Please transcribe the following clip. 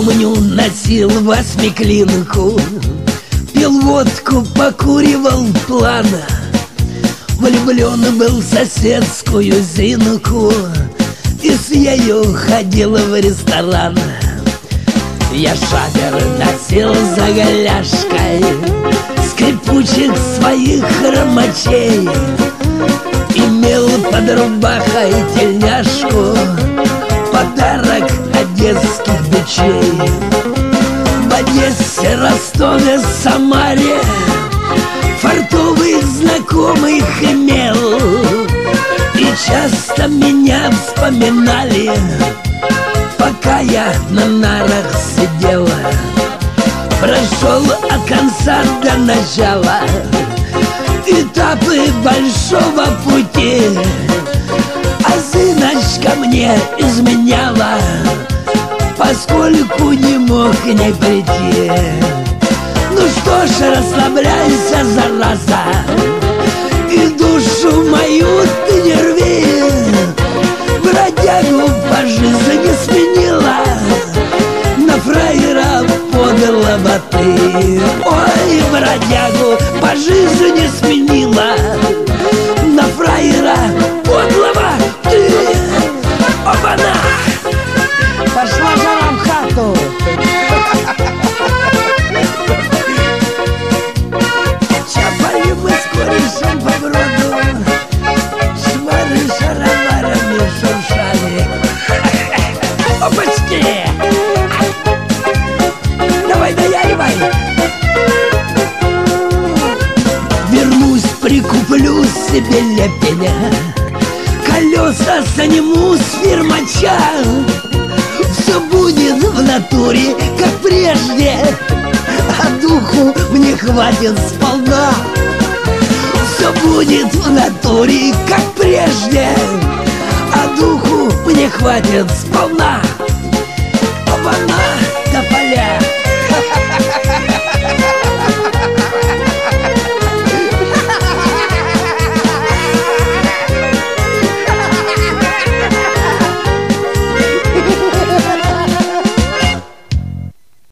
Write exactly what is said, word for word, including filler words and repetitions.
помню, носил восьмиклинку, пил водку, покуривал плана. Влюблен был в соседскую Зинку и с ею ходил в ресторан. Я шапер носил за голяшкой скрипучих своих хромачей, имел под рубахой тельняшку, подарок одесских бичей. В Одессе, Ростове, Самаре фартовых знакомых имел, и часто меня вспоминали, пока я на нарах сидела. Прошел от конца до начала этапы большого пути, а Зиночка мне изменяла, поскольку не мог к ней прийти. Ну что ж, расслабляйся, зараза, и душу мою ты не рви. Бродягу по жизни сменила, на фраера подлого ты. Ой, бродягу по жизни сменила, на фраера подлого ты. Оба-на! Пошла жара в хату. Чапали мы с корешем по броду, шмары шароварами шуршали. Опачки! Давай, наяривай! Вернусь, прикуплю себе лепеня, колеса сниму с фирмача. Все будет в натуре, как прежде, а духу мне хватит сполна. Все будет в натуре, как прежде, а духу мне хватит сполна.